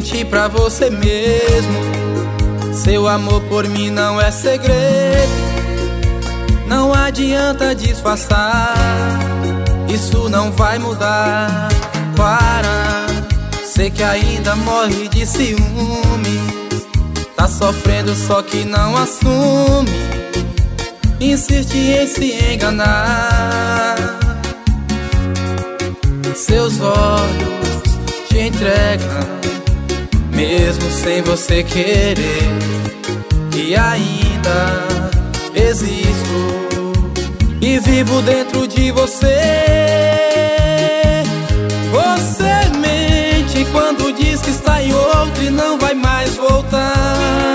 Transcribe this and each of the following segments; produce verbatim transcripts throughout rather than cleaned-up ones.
mente pra você mesmo. Seu amor por mim não é segredo. Não adianta disfarçar, isso não vai mudar. Para, sei que ainda morre de ciúme. Tá sofrendo só que não assume. Insiste em se enganar. Seus olhos te entregam, mesmo sem você querer. E ainda existo e vivo dentro de você. Você mente quando diz que está em outro e não vai mais voltar.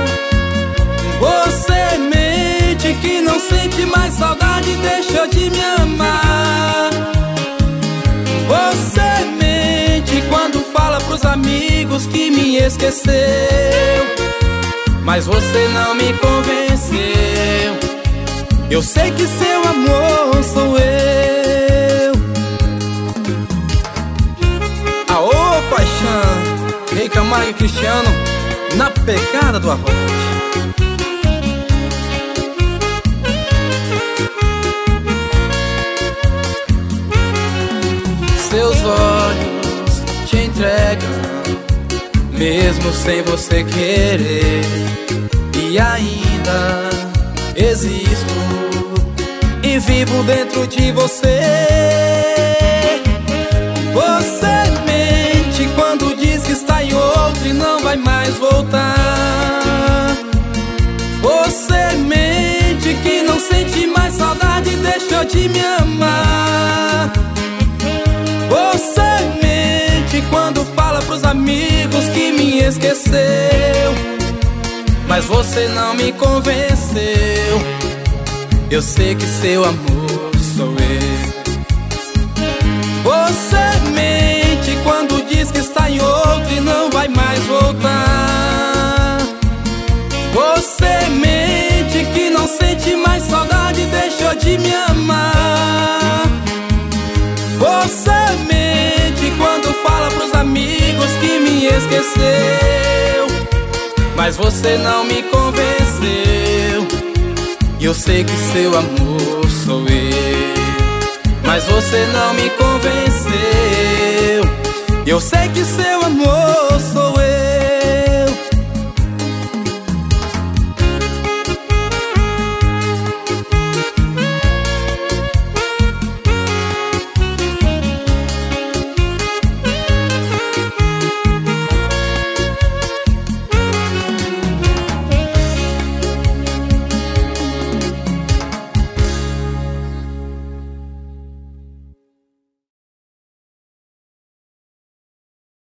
Você mente que não sente mais saudade e deixou de me amar. Você mente quando fala pros amigos que me esqueceu, mas você não me convenceu. Eu sei que seu amor sou eu. Aô, paixão, Rei Camargo e Cristiano, na pegada do arroz. Seus olhos te entregam, mesmo sem você querer. E ainda existo e vivo dentro de você. Você mente quando diz que está em outro e não vai mais voltar. Você mente que não sente mais saudade e deixou de me amar. Você mente quando fala pros amigos que me esqueceu, mas você não me convenceu. Eu sei que seu amor sou eu. Você mente quando diz que está em outro e não vai mais voltar. Você mente que não sente mais saudade e deixou de me amar. Você mente quando fala pros amigos que me esqueceu, mas você não me convenceu. E eu sei que seu amor sou eu, mas você não me convenceu. Eu sei que seu amor sou